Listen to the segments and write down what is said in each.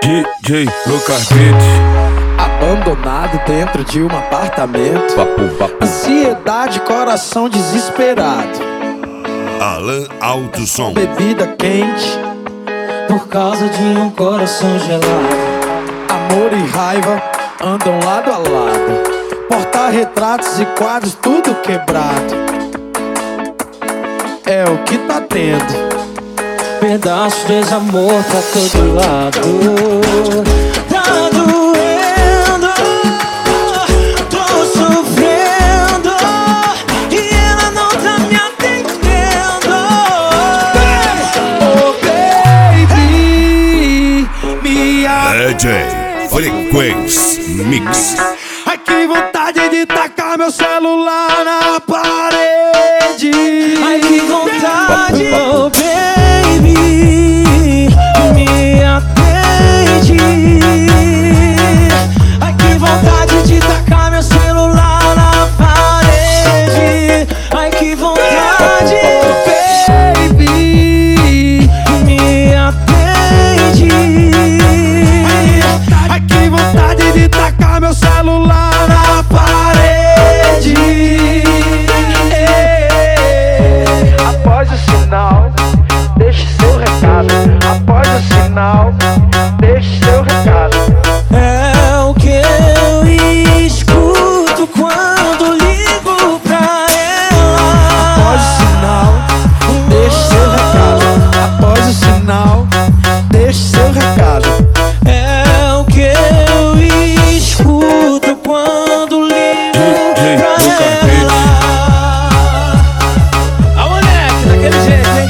DJ Lucas Beats. Abandonado dentro de um apartamento. Ansiedade, coração desesperado. Alan Alto Som. Bebida quente por causa de um coração gelado. Amor e raiva andam lado a lado. Porta-retratos e quadros tudo quebrado. É o que tá tendo. Pedaço de desamor pra todo lado. Tá doendo, tô sofrendo e ela não tá me atendendo. Oh baby, me DJ Frequência Mix. Ai, que vontade de tacar meu celular na parede. Ai, que vontade, oh baby, me atende. Ai, que vontade de tacar meu celular na parede. Ai, que vontade, oh baby, me atende. Ai, que vontade de tacar meu celular na parede. Após o sinal, deixe seu recado. Após o sinal, deixe seu recado. É o que eu escuto quando ligo pra ela. Após o sinal, deixe seu recado. Após o sinal, deixe seu recado. É o que eu escuto quando ligo pra ela. A moleque, daquele jeito, hein?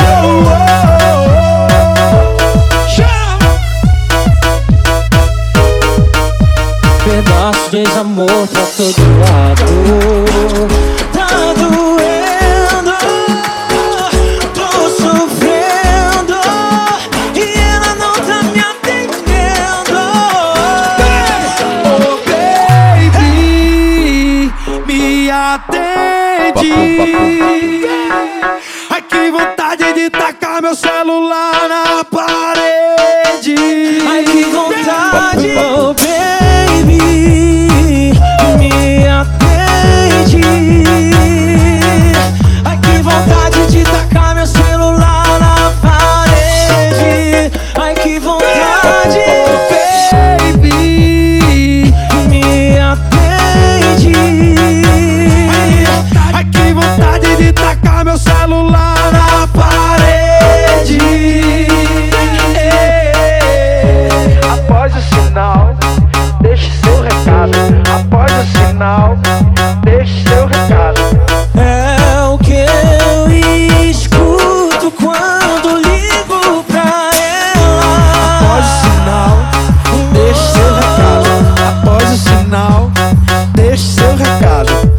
Pedaço de desamor pra todo lado. Tá doendo, tô sofrendo e ela não tá me atendendo. Oh baby, me atende. Ai, que vontade de tacar meu celular na parede. Ai, que vontade, oh baby, me atende. Ai, que vontade de tacar meu celular na parede. Ai, que vontade, oh baby, me atende. Ai, que vontade de tacar meu celular na parede. Após o sinal, deixe seu recado. Após o sinal, deixe seu recado. É o que eu escuto quando ligo pra ela. Após o sinal, deixe seu recado. Após o sinal, deixe seu recado.